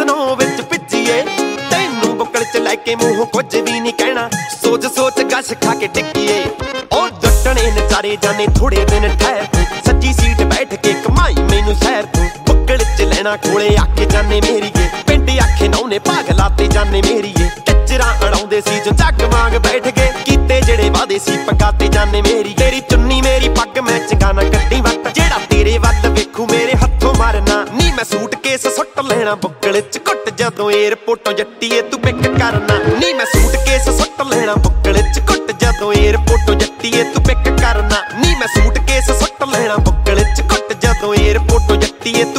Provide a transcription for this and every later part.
snow ਵਿੱਚ ਭਿੱਜੀਏ ਤੈਨੂੰ ਬੁੱਕਲ ਚ ਲੈ ਕੇ ਮੂੰਹ ਕੁਝ ਵੀ ਨਹੀਂ ਕਹਿਣਾ ਸੋਚ ਸੋਚ ਗਸ਼ ਖਾ ਕੇ ਟਿੱਕੀਏ ਉਹ ਜੱਟਣੇ ਨਜ਼ਾਰੇ ਜਾਣੇ ਥੋੜੇ ਦਿਨ ਠਹਿਰ ਸੱਜੀ ਸੀਟ ਬੈਠ ਕੇ ਕਮਾਈ ਮੈਨੂੰ ਸ਼ਹਿਰ ਤੂੰ ਬੁੱਕਲ ਚ ਲੈਣਾ ਕੋਲੇ ਆ ਕੇ ਜਾਣੇ ਮੇਰੀਏ ਪਿੰਡ ਆਖੇ ਨੌਨੇ ਭਾਗ ਲਾਤੇ ਜਾਣੇ ਮੇਰੀਏ ਟੱਚਰਾਂ ਅੜਾਉਂਦੇ ਸੀ ਜੋ ਜੱਗ ਵਾਂਗ ਬੈਠ ਗਏ ਕੀਤੇ ਜਿਹੜੇ ਵਾਦੇ ਸੀ ਪਕਾਤੇ ਜਾਣੇ ਮੇਰੀ ਤੇਰੀ ਚੁੰਨੀ ਮੇਰੀ ਪੱਗ ਮੈਂ ਚੰਗਾ ਨਾ ਕੱਢੀ ਵੱਟ ਜਿਹੜਾ ਤੇਰੇ ਵੱਲ ਵੇਖੂ ਮੇਰੇ ਹੱਥੋਂ ਮਾਰਨਾ ਨੀ ਮੈਂ ਸੂਟਕੇਸ ਸੁੱਟ ਲੈਣਾ ਬੁੱਕਲ ਚ ਘੁੱਟ ਜਦੋਂ ਏਅਰਪੋਰਟੋਂ ਜੱਟੀਏ ਤੂੰ ਪਿਕ ਕਰਨਾ ਨੀ ਮੈਂ ਸੂਟਕੇਸ ਸੁੱਟ ਲੈਣਾ ਬੁੱਕਲ ਚ ਘੁੱਟ ਜਦੋਂ ਏਅਰਪੋਰਟੋਂ ਜੱਟੀਏ ਤੂੰ ਪਿਕ ਕਰਨਾ ਨੀ ਮੈਂ ਸੂਟਕੇਸ ਸੁੱਟ ਲੈਣਾ ਬੁੱਕਲ ਚ ਘੁੱਟ ਜਦੋਂ ਏਅਰਪੋਰਟੋਂ ਜੱਟੀਏ ਤੂੰ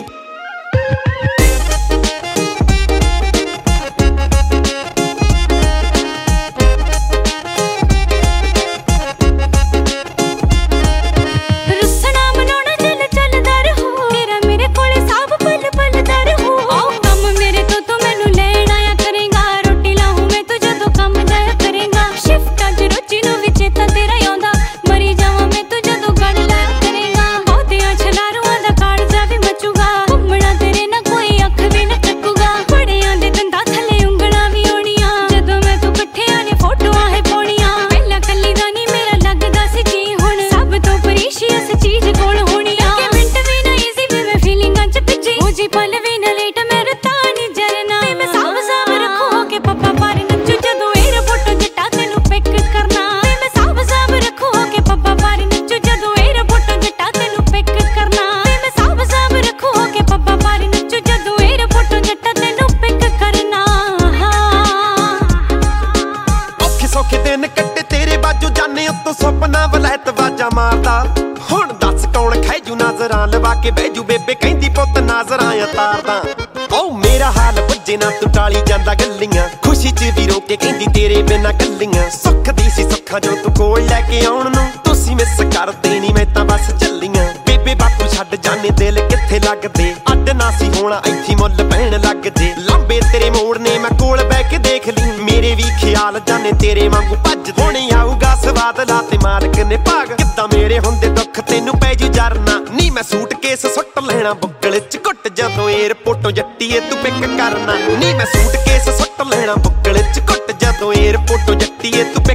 ਸੁਪਨਾ ਵਲੈਤ ਵਾਜਾ ਮਾਰਦਾ ਹੁਣ ਦੱਸ ਕੌਣ ਖੈਜੂ ਨਜ਼ਰਾਂ ਲਵਾ ਕੇ ਬੈਜੂ ਬੇਬੇ ਕਹਿੰਦੀ ਪੁੱਤ ਨਜ਼ਰਾਂ ਉਤਾਰਦਾ ਓ ਮੇਰਾ ਹਾਲ ਵੱਜੇ ਨਾ ਤੂੰ ਟਾਲੀ ਜਾਂਦਾ ਗੱਲੀਆਂ ਖੁਸ਼ੀ ਚ ਵੀ ਰੋ ਕੇ ਕਹਿੰਦੀ ਤੇਰੇ ਬਿਨਾਂ ਗੱਲੀਆਂ ਸੁੱਖ ਦੀ ਸੀ ਸੁੱਖਾਂ ਜੋ ਤੂੰ ਕੋਲ ਲੈ ਕੇ ਆਉਣ ਨੂੰ ਤੁਸੀਂ ਮਿਸ ਕਰਦੇ ਨੀ ਮੈਂ ਤਾਂ ਬਸ ਚੱਲੀਆਂ ਬੇਬੇ ਬਾਪੂ ਛੱਡ ਜਾਣੇ ਦਿਲ ਕਿੱਥੇ ਲੱਗਦੇ ਅੱਡ ਨਾ ਸੀ ਹੋਣਾ ਇੱਥੇ ਮੁੱਲ ਪੈਣ ਲੱਗ ਜੇ ਲੰਬੇ ਤੇਰੇ ਮੋੜ ਨੇ ਮੈਂ ਕੋਲ ਬਹਿ ਕੇ ਦੇਖ ਲਈ ਮੇਰੇ ਵੀ ਖਿਆਲ ਜਾਣੇ ਤੇਰੇ ਵਾਂਗੂ ਭੱਜ ਹੁਣੇ ਆਊਗਾ ਸਵਾਦ ਲਾ ਤੇ ਮਾਲਕ ਨੇ ਭਾਗ ਕਿੱਦਾਂ ਮੇਰੇ ਹੁੰਦੇ ਦੁੱਖ ਤੈਨੂੰ ਪੈ ਜੂ ਜਰਨਾ ਨੀ ਮੈਂ ਸੂਟਕੇਸ ਸੁੱਟ ਲੈਣਾ ਬੁੱਕਲ ਚ ਘੁੱਟ ਜਦੋਂ ਏਅਰਪੋਰਟੋਂ ਜੱਟੀਏ ਤੂੰ ਪਿਕ ਕਰਨਾ ਨੀ ਮੈਂ ਸੂਟਕੇਸ ਸੁੱਟ ਲੈਣਾ ਬੁੱਕਲ ਚ ਘੁੱਟ ਜਦੋਂ ਏਅਰਪੋਰਟੋਂ ਜੱਟੀਏ ਤੂੰ